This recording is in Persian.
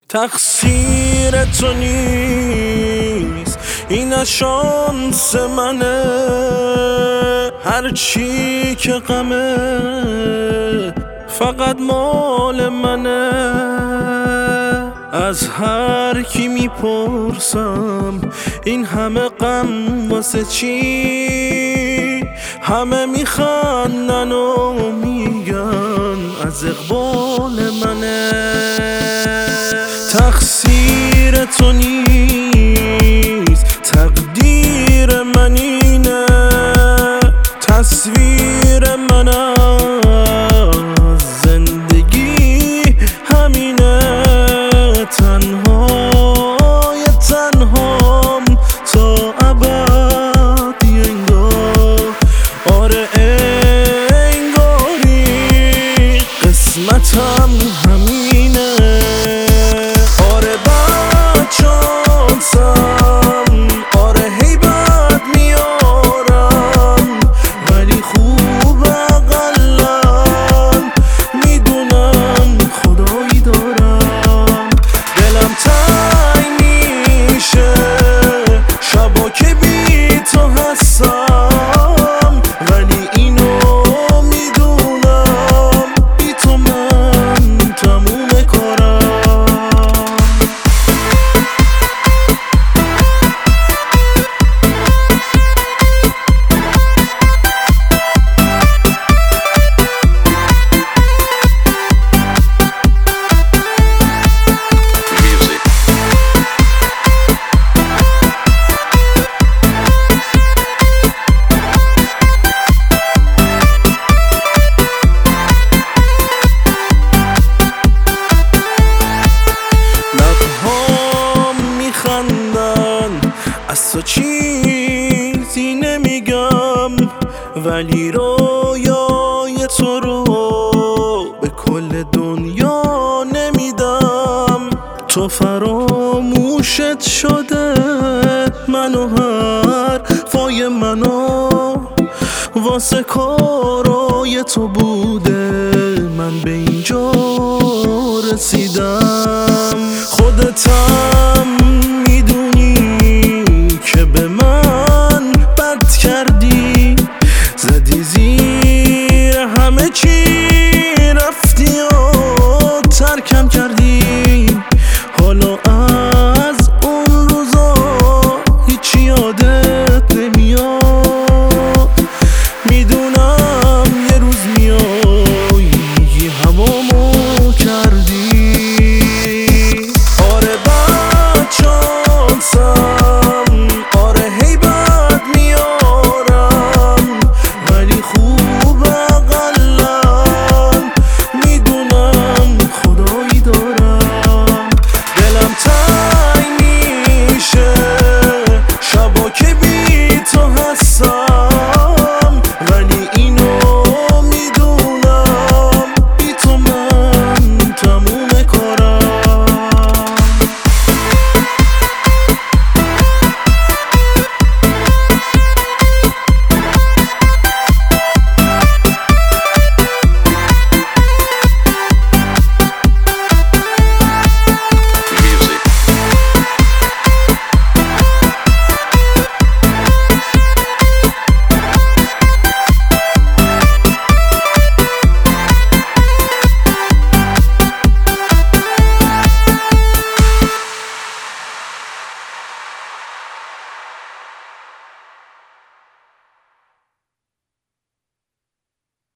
تقصیر تو نیست، این از شانس منه. هرچی که غمه فقط مال منه. از هر کی میپرسم این همه غم واسه چی؟ همه میخندن و میگن از اقبال منه. تقصیر تو نیست، تقدیر من اینه. تصویر من از زندگی همینه. تنهام تا ابدی انگار. آره انگاری قسمتم همینه. آره بد شانسم، آره هی بد میارم، ولی خوب اقلا میدونم خدایی دارم. دلم تنگ میشه شبا که بی تو هستم، ولی اینو میدونم بی تو من تموم کارم. از تو چیزی نمیگم، ولی رویای تو رو به کل دنیا نمیدم. تو فراموشت شده منو، حرفای منو واسه کارای تو بوده من به اینجا رسیدم. خودتم که به من بد کردی، زدی زیر همه چی، رفتی و ترکم کردی.